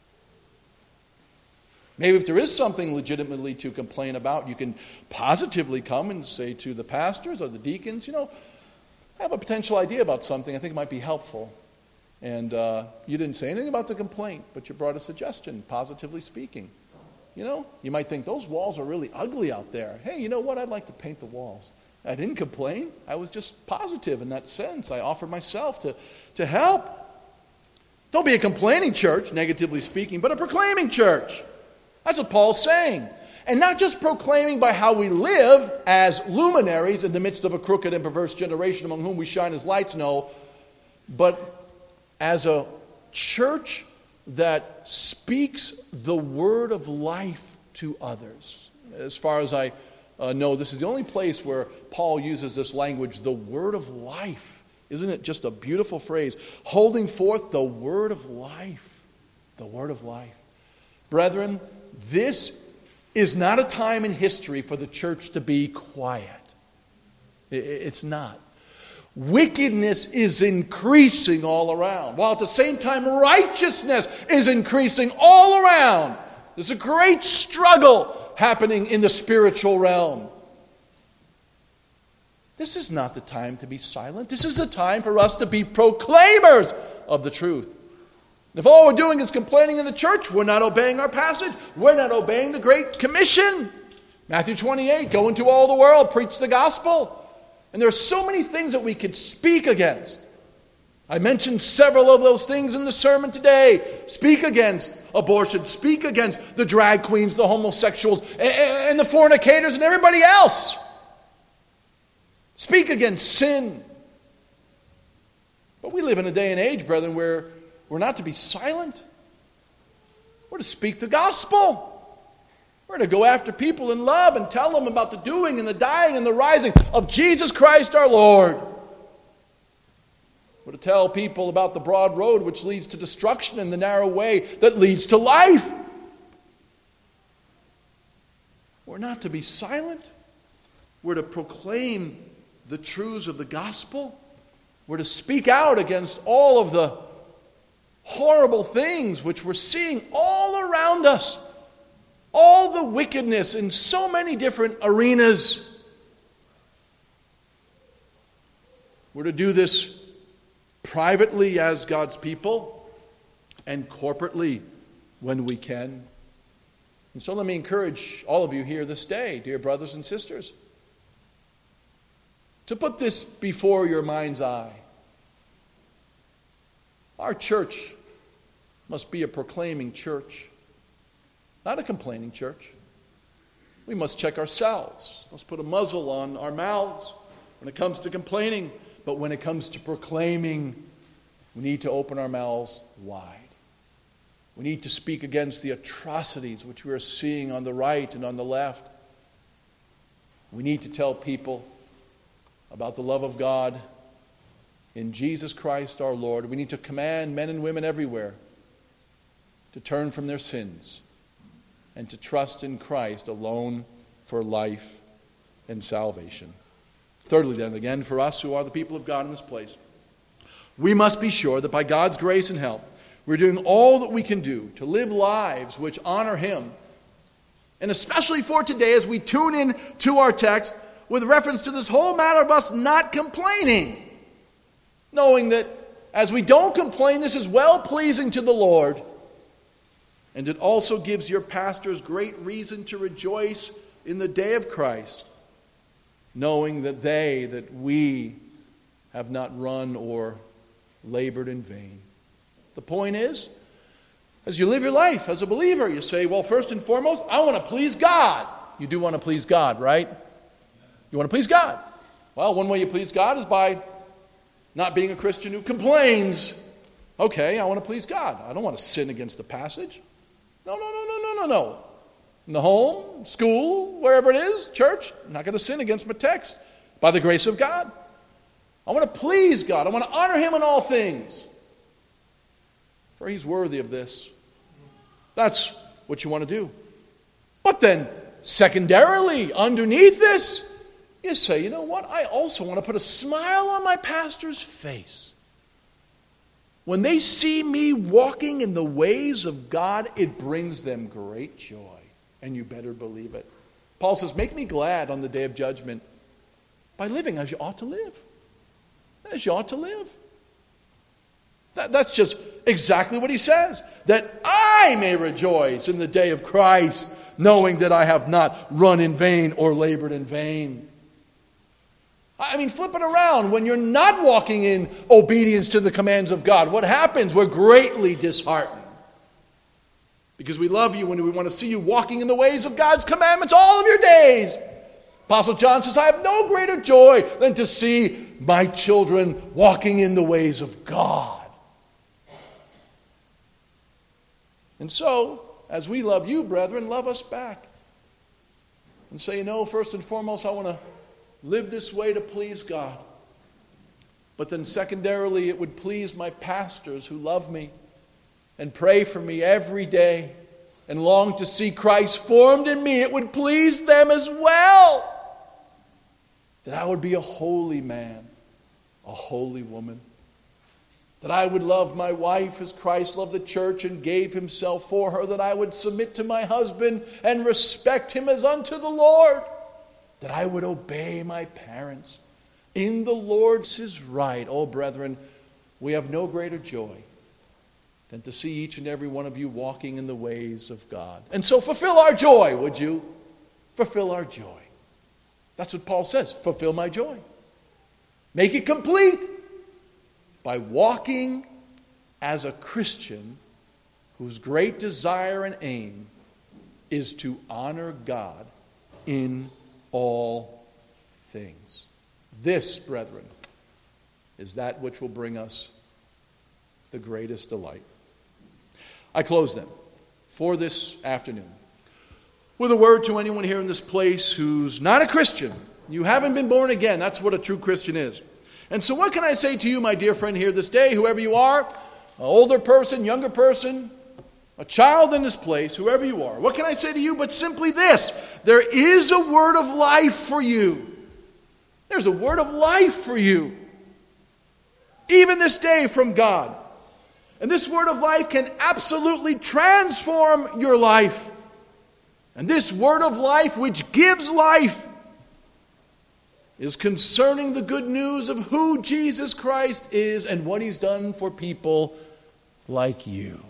Maybe if there is something legitimately to complain about, you can positively come and say to the pastors or the deacons, you know, I have a potential idea about something. I think it might be helpful. And uh, you didn't say anything about the complaint, but you brought a suggestion, positively speaking. You know, you might think, those walls are really ugly out there. Hey, you know what? I'd like to paint the walls. I didn't complain. I was just positive in that sense. I offered myself to, to help. Don't be a complaining church, negatively speaking, but a proclaiming church. That's what Paul's saying. And not just proclaiming by how we live as luminaries in the midst of a crooked and perverse generation among whom we shine as lights, no, but as a church that speaks the word of life to others. As far as I uh, know, this is the only place where Paul uses this language, the word of life. Isn't it just a beautiful phrase? Holding forth the word of life. The word of life. Brethren, this is not a time in history for the church to be quiet. It's not. Wickedness is increasing all around, while at the same time righteousness is increasing all around. There's a great struggle happening in the spiritual realm. This is not the time to be silent. This is the time for us to be proclaimers of the truth. If all we're doing is complaining in the church, we're not obeying our passage. We're not obeying the Great Commission. Matthew twenty-eight, go into all the world, preach the gospel. And there are so many things that we could speak against. I mentioned several of those things in the sermon today. Speak against abortion. Speak against the drag queens, the homosexuals, and the fornicators, and everybody else. Speak against sin. But we live in a day and age, brethren, where we're not to be silent. We're to speak the gospel. We're to go after people in love and tell them about the doing and the dying and the rising of Jesus Christ our Lord. We're to tell people about the broad road which leads to destruction and the narrow way that leads to life. We're not to be silent. We're to proclaim the truths of the gospel. We're to speak out against all of the horrible things which we're seeing all around us. All the wickedness in so many different arenas. We're to do this privately as God's people and corporately when we can. And so let me encourage all of you here this day, dear brothers and sisters, to put this before your mind's eye. Our church must be a proclaiming church. Not a complaining church. We must check ourselves. Let's put a muzzle on our mouths when it comes to complaining. But when it comes to proclaiming, we need to open our mouths wide. We need to speak against the atrocities which we are seeing on the right and on the left. We need to tell people about the love of God in Jesus Christ our Lord. We need to command men and women everywhere to turn from their sins and to trust in Christ alone for life and salvation. Thirdly, then, again, for us who are the people of God in this place, we must be sure that by God's grace and help, we're doing all that we can do to live lives which honor Him. And especially for today, as we tune in to our text with reference to this whole matter of us not complaining, knowing that as we don't complain, this is well-pleasing to the Lord. And it also gives your pastors great reason to rejoice in the day of Christ, knowing that they, that we, have not run or labored in vain. The point is, as you live your life as a believer, you say, well, first and foremost, I want to please God. You do want to please God, right? You want to please God. Well, one way you please God is by not being a Christian who complains. Okay, I want to please God. I don't want to sin against the passage. No, no, no, no, no, no, no. In the home, school, wherever it is, church, I'm not going to sin against my text by the grace of God. I want to please God. I want to honor Him in all things. For He's worthy of this. That's what you want to do. But then, secondarily, underneath this, you say, you know what? I also want to put a smile on my pastor's face. When they see me walking in the ways of God, it brings them great joy. And you better believe it. Paul says, make me glad on the day of judgment by living as you ought to live. As you ought to live. That, that's just exactly what he says. That I may rejoice in the day of Christ, knowing that I have not run in vain or labored in vain. I mean, flip it around. When you're not walking in obedience to the commands of God, what happens? We're greatly disheartened. Because we love you and we want to see you walking in the ways of God's commandments all of your days. Apostle John says, I have no greater joy than to see my children walking in the ways of God. And so, as we love you, brethren, love us back. And say, you know, first and foremost, I want to live this way to please God. But then secondarily, it would please my pastors who love me and pray for me every day and long to see Christ formed in me. It would please them as well that I would be a holy man, a holy woman. That I would love my wife as Christ loved the church and gave himself for her. That I would submit to my husband and respect him as unto the Lord. That I would obey my parents in the Lord's is right. Oh, brethren, we have no greater joy than to see each and every one of you walking in the ways of God. And so fulfill our joy, would you? Fulfill our joy. That's what Paul says. Fulfill my joy. Make it complete by walking as a Christian whose great desire and aim is to honor God in all things. This, brethren, is that which will bring us the greatest delight. I close then for this afternoon with a word to anyone here in this place who's not a Christian. You haven't been born again. That's what a true Christian is. And so what can I say to you, my dear friend, here this day, whoever you are, an older person, younger person, a child in this place, whoever you are, what can I say to you but simply this? There is a word of life for you. There's a word of life for you. Even this day from God. And this word of life can absolutely transform your life. And this word of life, which gives life, is concerning the good news of who Jesus Christ is and what He's done for people like you.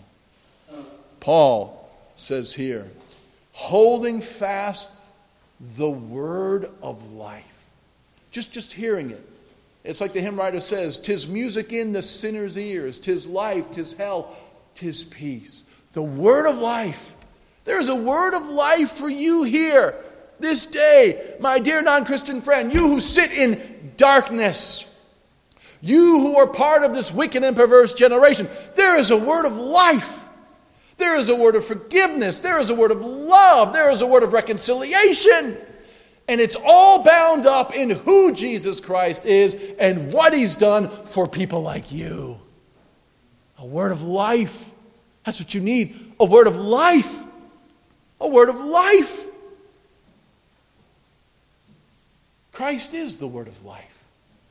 Paul says here, holding fast the word of life. Just, just hearing it. It's like the hymn writer says, 'tis music in the sinner's ears, 'tis life, 'tis hell, 'tis peace. The word of life. There is a word of life for you here this day, my dear non-Christian friend, you who sit in darkness, you who are part of this wicked and perverse generation. There is a word of life. There is a word of forgiveness. There is a word of love. There is a word of reconciliation. And it's all bound up in who Jesus Christ is and what He's done for people like you. A word of life. That's what you need. A word of life. A word of life. Christ is the word of life.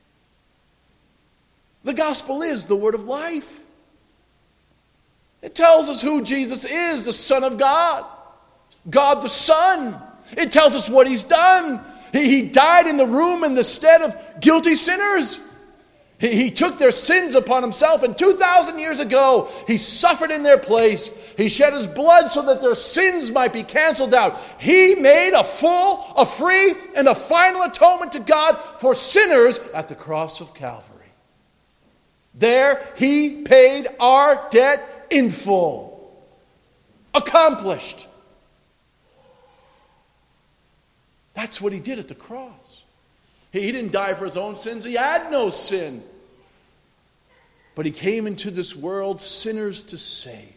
The gospel is the word of life. It tells us who Jesus is, the Son of God. God the Son. It tells us what He's done. He, he died in the room in the stead of guilty sinners. He, he took their sins upon Himself, and two thousand years ago, He suffered in their place. He shed His blood so that their sins might be canceled out. He made a full, a free, and a final atonement to God for sinners at the cross of Calvary. There, He paid our debt in full. Accomplished. That's what He did at the cross. He didn't die for his own sins. He had no sin. But he came into this world sinners to save.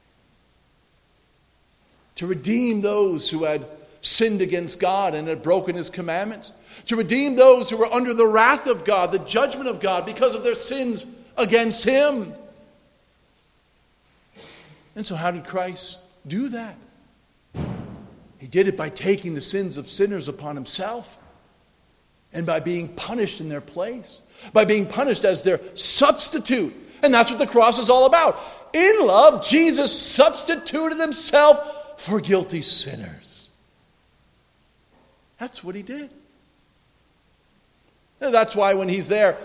To redeem those who had sinned against God and had broken his commandments. To redeem those who were under the wrath of God, the judgment of God, because of their sins against him. And so how did Christ do that? He did it by taking the sins of sinners upon himself and by being punished in their place, by being punished as their substitute. And that's what the cross is all about. In love, Jesus substituted himself for guilty sinners. That's what he did. And that's why when he's there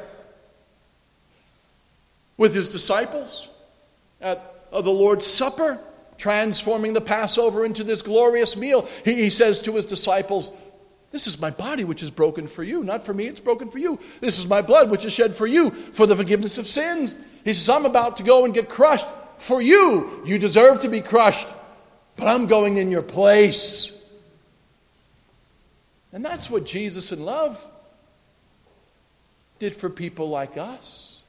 with his disciples at the Lord's Supper, transforming the Passover into this glorious meal, he, he says to his disciples, "This is my body which is broken for you. Not for me, it's broken for you. This is my blood which is shed for you for the forgiveness of sins." He says, "I'm about to go and get crushed for you. You deserve to be crushed, but I'm going in your place." And that's what Jesus in love did for people like us.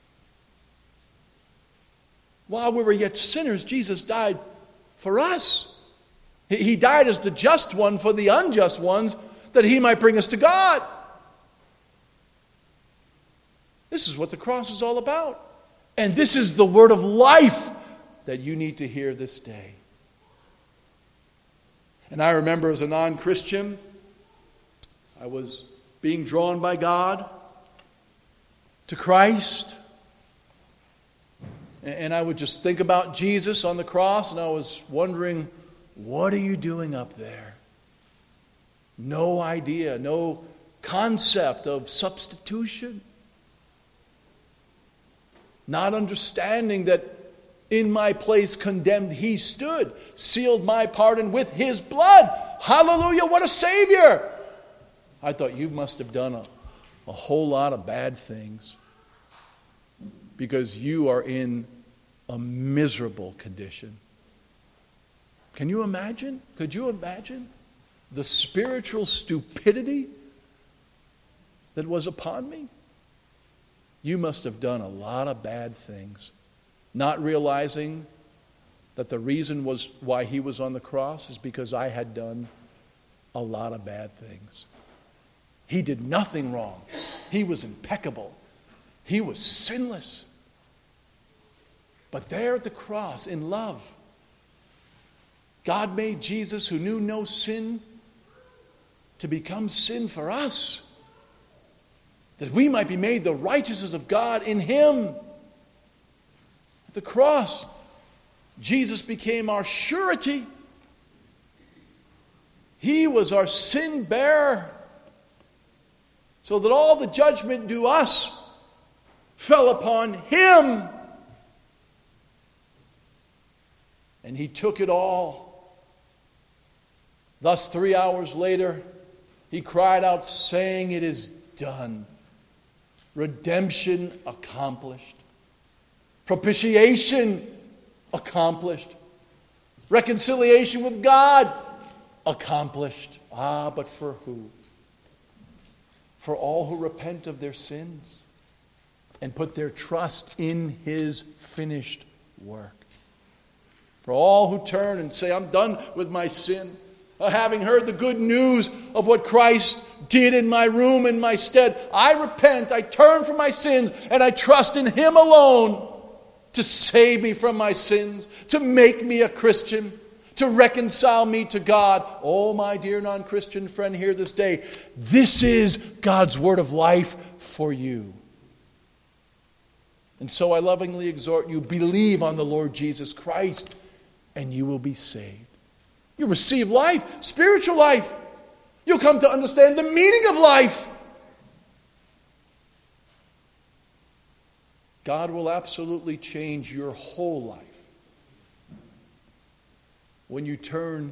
While we were yet sinners, Jesus died for us. He died as the just one for the unjust ones, that he might bring us to God. This is what the cross is all about. And this is the word of life that you need to hear this day. And I remember as a non-Christian, I was being drawn by God to Christ. And I would just think about Jesus on the cross, and I was wondering, what are you doing up there? No idea, no concept of substitution. Not understanding that in my place condemned he stood, sealed my pardon with his blood. Hallelujah, what a Savior! I thought, you must have done a, a whole lot of bad things, because you are in a miserable condition. Can you imagine? Could you imagine the spiritual stupidity that was upon me? You must have done a lot of bad things, not realizing that the reason was why he was on the cross is because I had done a lot of bad things. He did nothing wrong. He was impeccable. He was sinless. But there at the cross, in love, God made Jesus, who knew no sin, to become sin for us, that we might be made the righteousness of God in him. At the cross, Jesus became our surety. He was our sin bearer, so that all the judgment due us fell upon him. And he took it all. Thus, three hours later, he cried out, saying, "It is done." Redemption accomplished. Propitiation accomplished. Reconciliation with God accomplished. Ah, but for who? For all who repent of their sins and put their trust in his finished work. For all who turn and say, "I'm done with my sin," uh, having heard the good news of what Christ did in my room, in my stead, I repent, I turn from my sins, and I trust in him alone to save me from my sins, to make me a Christian, to reconcile me to God. Oh, my dear non-Christian friend here this day, this is God's word of life for you. And so I lovingly exhort you, believe on the Lord Jesus Christ, and you will be saved. You receive life, spiritual life. You'll come to understand the meaning of life. God will absolutely change your whole life when you turn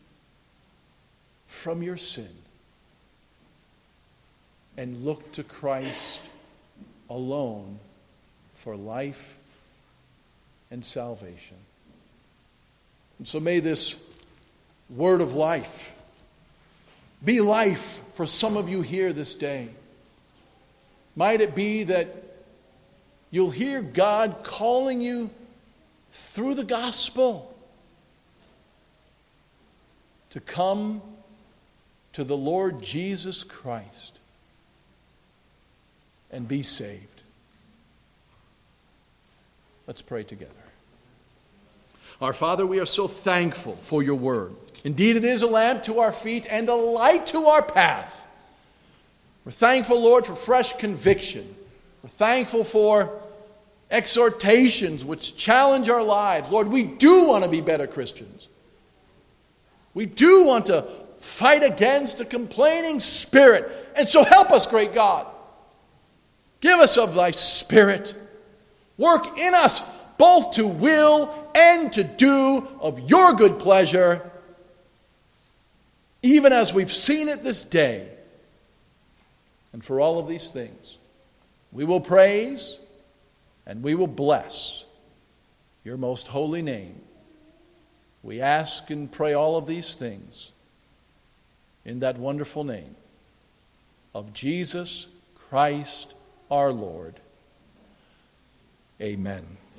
from your sin and look to Christ alone for life and salvation. And so may this word of life be life for some of you here this day. Might it be that you'll hear God calling you through the gospel to come to the Lord Jesus Christ and be saved. Let's pray together. Our Father, we are so thankful for your word. Indeed, it is a lamp to our feet and a light to our path. We're thankful, Lord, for fresh conviction. We're thankful for exhortations which challenge our lives. Lord, we do want to be better Christians. We do want to fight against a complaining spirit. And so help us, great God. Give us of thy Spirit. Work in us both to will and to do of your good pleasure, even as we've seen it this day. And for all of these things, we will praise and we will bless your most holy name. We ask and pray all of these things in that wonderful name of Jesus Christ our Lord. Amen.